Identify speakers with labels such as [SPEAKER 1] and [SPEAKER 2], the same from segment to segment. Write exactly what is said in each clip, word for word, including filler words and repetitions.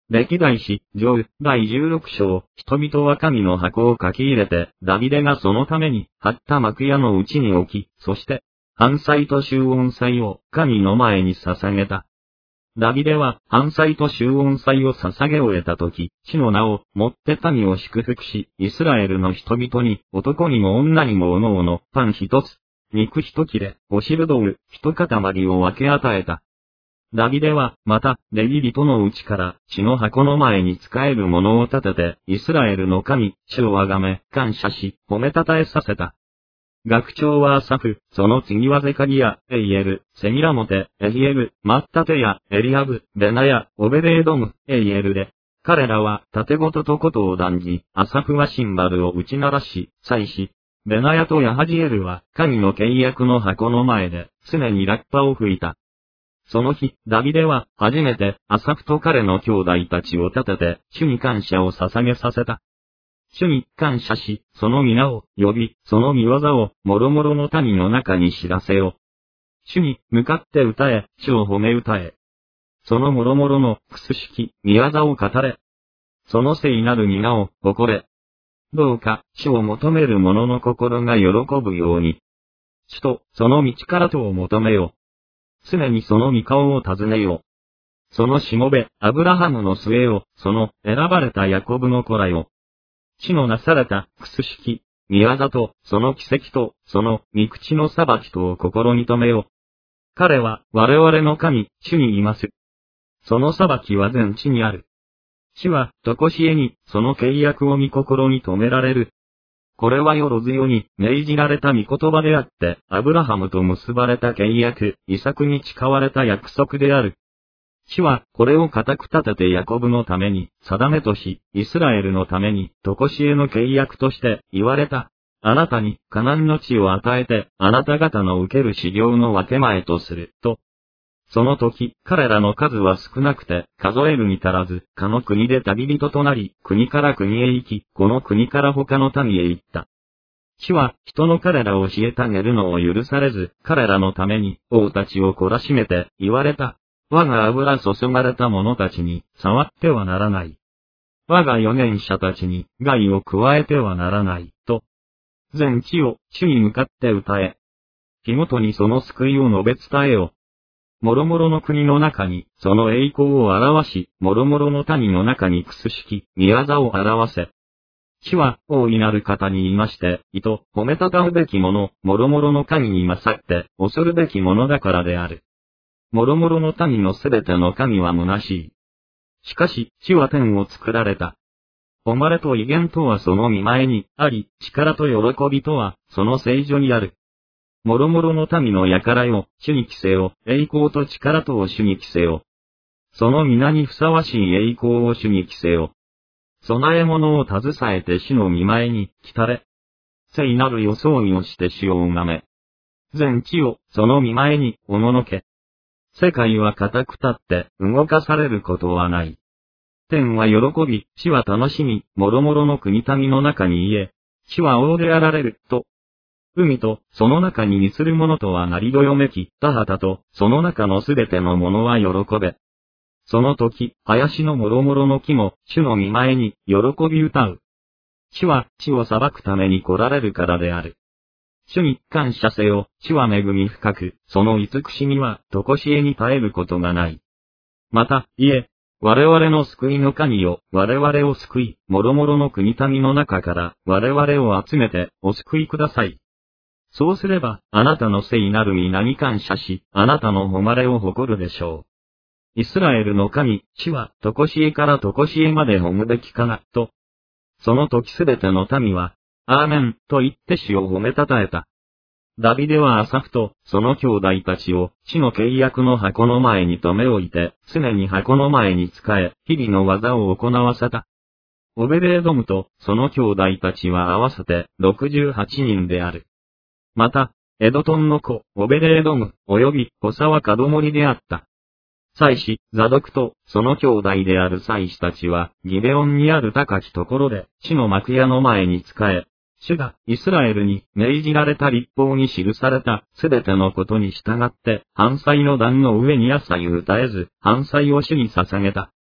[SPEAKER 1] 歴代史上第じゅうろく章、人々は神の箱を書き入れて、ダビデがそのために張った幕屋のうちに置き、そして、燔祭と集音祭を神の前に捧げた。ダビデは燔祭と集音祭を捧げ終えたとき、主の名をもって民を祝福し、イスラエルの人々に、男にも女にもおのおの、パン一つ、肉一切れ、お汁道具、一塊を分け与えた。ダビデは、また、レビ人のうちから、主の箱の前に仕える者を立てて、イスラエルの神、主をあがめ、感謝し、褒めたたえさせた。学長はアサフ、その次はゼカリヤ、エイエル、セミラモテ、エヒエル、マッタテヤ、エリアブ、ベナヤ、オベレードム、エイエルで、彼らは盾事とことを断じ、アサフはシンバルを打ち鳴らし、祭司、ベナヤとヤハジエルは神の契約の箱の前で常にラッパを吹いた。その日、ダビデは初めてアサフと彼の兄弟たちを立てて主に感謝を捧げさせた。主に感謝し、その皆を呼び、その見業を諸々の民の中に知らせよ。主に向かって歌え、主を褒め歌え。その諸々のくすしき見業を語れ。その聖なる皆を誇れ。どうか、主を求める者の心が喜ぶように。主と、その道からとを求めよ。常にその御顔を尋ねよ。そのしもべ、アブラハムの末を、その選ばれたヤコブの子らよ。主のなされたくすしき、見業と、その奇跡と、その御口の裁きとを心に留めよ。彼は、我々の神、主にいます。その裁きは全地にある。主は、とこしえに、その契約を御心に留められる。これはよろずよに、命じられた御言葉であって、アブラハムと結ばれた契約、イサクに誓われた約束である。主は、これを固く立ててヤコブのために、定めとし、イスラエルのために、とこしえの契約として言われた。あなたに、カナンの地を与えて、あなた方の受ける修行の分け前とする、と。その時、彼らの数は少なくて、数えるに足らず、かの国で旅人となり、国から国へ行き、この国から他の民へ行った。主は、人の彼らを虐げるのを許されず、彼らのために、王たちを懲らしめて、言われた。我が油注がれた者たちに、触ってはならない。我が預言者たちに、害を加えてはならない、と。全地を、主に向かって歌え。日ごとにその救いを述べ伝えよ。諸々の国の中に、その栄光を表し、諸々の民の中にくすしき、見業を表せ。主は、大いなる方に言いまして、意と、褒めたたうべきもの、諸々の神に勝って、恐るべきものだからである。諸々の民のすべての神は虚しい。しかし、主は天を作られた。誉れと威厳とはその見前にあり、力と喜びとは、その聖所にある。諸々の民の輩を、主に着せよ、栄光と力とを主に着せよ。その皆にふさわしい栄光を主に着せよ。備え物を携えて主の見前に来たれ。聖なる装いをして主を拝め。全地を、その見前に、おののけ。世界は固く立って動かされることはない。天は喜び、地は楽しみ、諸々の国民の中に言え、地は大であられる、と。海と、その中に似するものとは鳴りどよめき、田畑と、その中のすべてのものは喜べ。その時、林の諸々の木も、主の見前に、喜び歌う。主は、地を裁くために来られるからである。主に感謝せよ、主は恵み深く、その慈しみは、とこしえに絶えることがない。また、いえ、我々の救いの神よ、我々を救い、諸々の国民の中から、我々を集めて、お救いください。そうすれば、あなたの聖なる皆に感謝し、あなたの誉れを誇るでしょう。イスラエルの神、主は、とこしえからとこしえまで褒むべきかな、と。その時すべての民は、アーメン、と言って主を褒めたたえた。ダビデはアサフと、その兄弟たちを、主の契約の箱の前に留め置いて、常に箱の前に仕え、日々の技を行わせた。オベレードムと、その兄弟たちは合わせて、ろくじゅうはちにんである。また、エドトンの子、オベレードム、及び、補佐は門守であった。祭司、ザドクと、その兄弟である祭司たちは、ギベオンにある高きところで、主の幕屋の前に仕え、主が、イスラエルに命じられた律法に記された、すべてのことに従って、燔祭の壇の上に朝夕絶えず、燔祭を主に捧げた。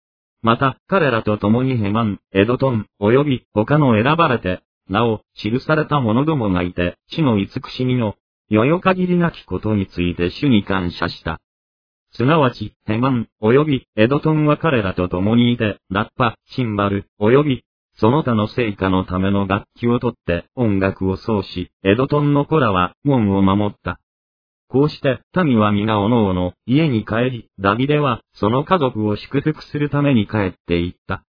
[SPEAKER 1] また、彼らと共にヘマン、エドトン、及び他の選ばれて、なお、記された者どもがいて、地の慈しみの、よよ限りなきことについて主に感謝した。すなわち、ヘマン、及びエドトンは彼らと共にいて、ラッパ、シンバル、及び、その他の聖歌のための楽器を取って音楽を奏し、エドトンの子らは門を守った。こうして、民は皆おのおの家に帰り、ダビデはその家族を祝福するために帰っていった。